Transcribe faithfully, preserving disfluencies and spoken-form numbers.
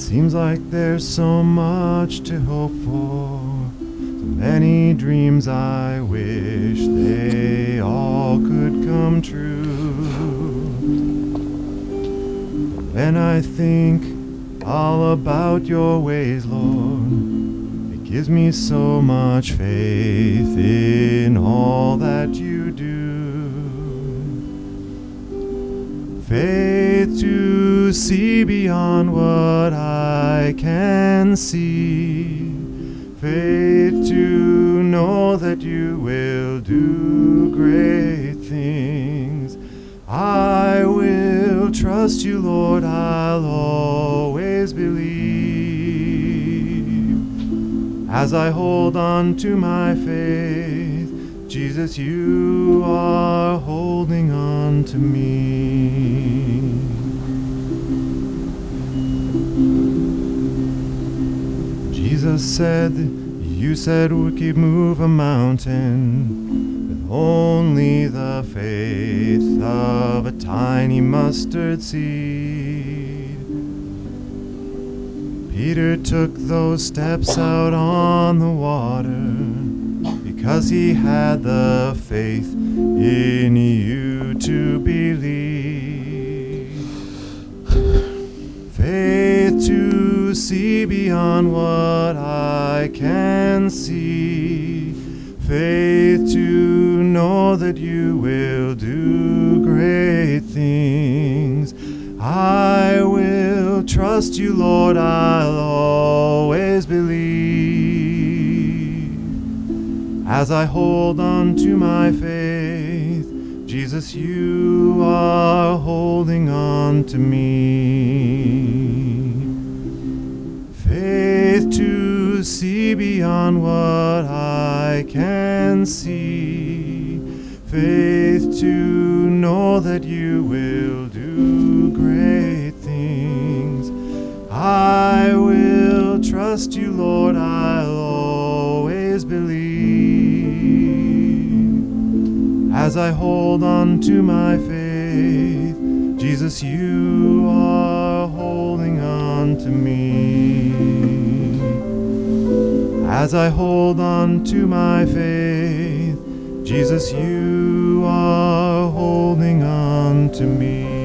Seems like there's so much to hope for, so many dreams I wish they all could come true. But when I think all about your ways, Lord, it gives me so much faith in all that you do. Faith to see beyond what I can see. Faith to know that you will do great things. I will trust you, Lord, I'll always believe. As I hold on to my faith, Jesus, you are holding on to me. Jesus said, you said we could move a mountain with only the faith of a tiny mustard seed. Peter took those steps out on the water because he had the faith in you to believe. Faith to see beyond what I can see. Faith to know that you will do great things. I will trust you, Lord, I'll always believe. As I hold on to my faith, Jesus, you are holding on to me. Faith to see beyond what I can see. Faith to know that you will do great things. I will trust you, Lord, I'll always believe. As I hold on to my faith, Jesus, you are holding on to me. As I hold on to my faith, Jesus, you are holding on to me.